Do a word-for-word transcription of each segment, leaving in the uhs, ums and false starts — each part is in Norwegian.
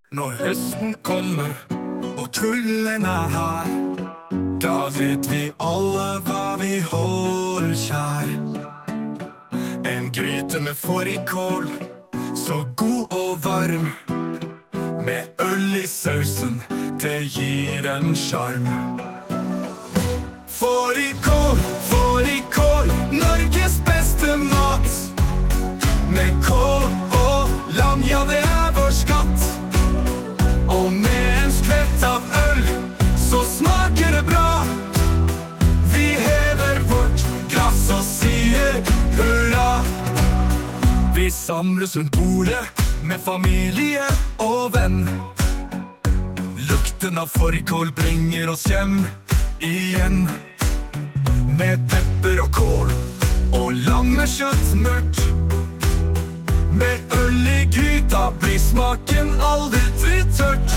Når høsten kommer og kulden er her, da vet vi alle hva vi holder kjær. En gryte med fårikål, så god og varm, med øl i sausen, det gir en sjarm. Fårikål, fårikål, Norges beste mat. Med kål og lam, ja det er vår skatt. Og med en skvett av øl, så smaker det bra. Vi hever vårt glass og sier hurra. Vi samles rundt bordet med familie og venn. Lukten av fårikål bringer oss hjem igjen. Med pepper og kål og lammekjøtt mørkt. Med øl i gryta blir smaken aldri tørt.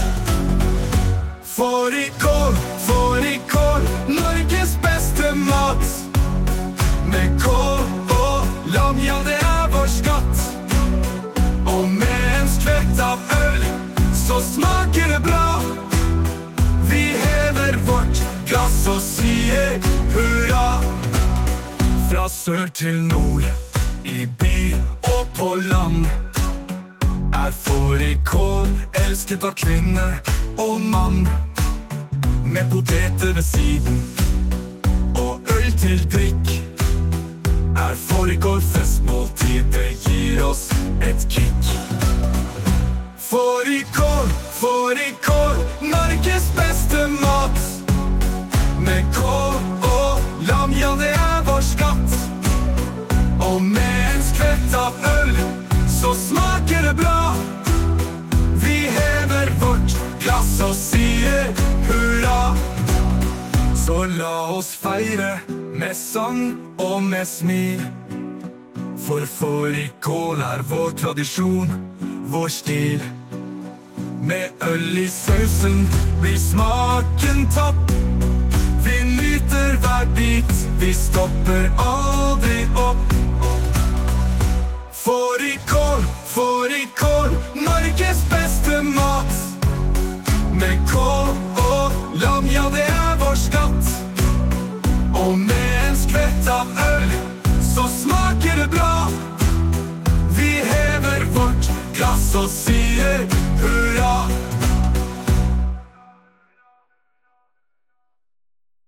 Fårikål, fårikål, Norges beste mat. Med kål og lam, ja det er vår skatt. Og med en skvett av øl, så smaker det bra. Vi hever vårt glass og sier hurra. Fra sør til nord, i by og på land, er fårikål elsket av kvinne og mann. Med poteter ved siden og øl til drikk, er fårikål festmåltid, det gir oss et kick. Fårikål, fårikål, Norges beste mat. Med kål og lam, ja det er vår skatt. Og med en skvett av øl, så smaker det bra. Vi hever vårt glass og sier hurra. Så la oss feire med sang og med smil. For fårikål er vår tradisjon, vår stil. Med øl i sausen blir smaken topp. Vi nyter hver bit, vi stopper aldri opp. Fårikål, fårikål, Norges beste mat. Med kål og lam, ja det er vår skatt. Og med en skvett av øl, så smaker det bra. Vi hever vårt glass og sier hurra.